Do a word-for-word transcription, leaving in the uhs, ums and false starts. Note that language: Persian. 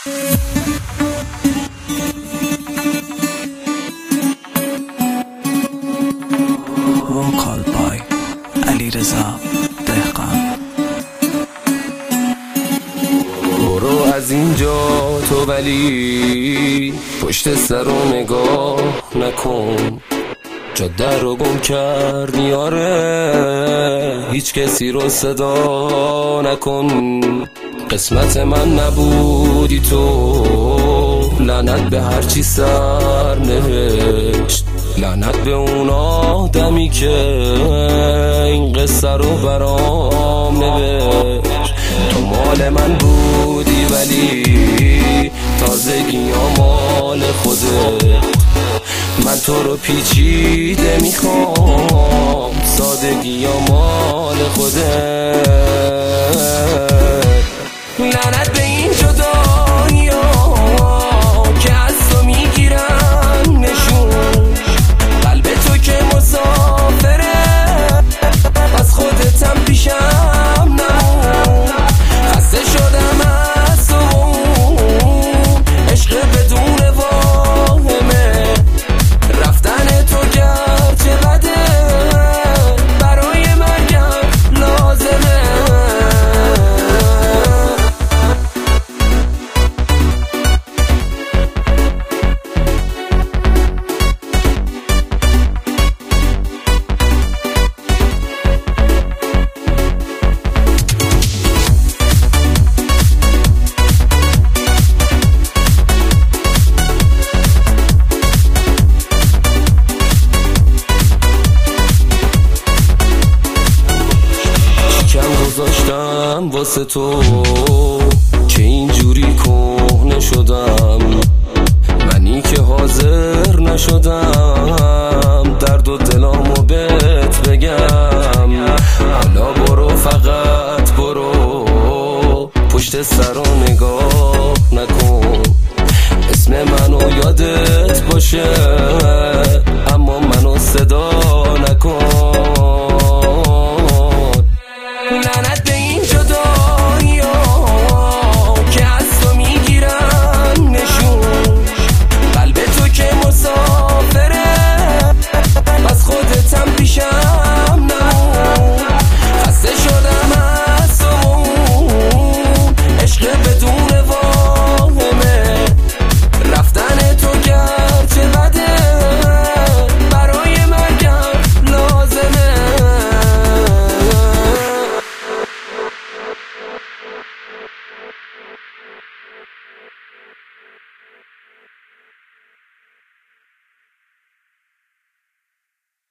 وکال بای علیرضا دهقان. برو از اینجا تو، ولی پشت سر رو نگاه نکن. جاده رو گم کردی آره، هیچ کسی رو صدا نکن. قسمت من نبودی تو، لعنت به هرچی سر نوشت. لعنت به اون آدمی که این قصه رو برام نوشت. تو مال من بودی ولی تازگی ها مال خودت. من تو رو پیچیده میخوام، سادگی ها مال خودت. لعنت به این جدایی ها که از تو میگیرن نشون. قلب تو که مسافره، پس خودتم پیشم نمون. خسته شدم از تو، عشق بدون واهمه. رفتن تو گرچه بده، برای مرگم لازمه. گذاشتم واسه تو که اینجوری کهنه شدم. منی که حاضر نشدم درد و دلامو بهت بگم. حالا برو، فقط برو، پشت سر رو نگاه نکن. اسم منو یادت باشه، اما منو صدا نکن.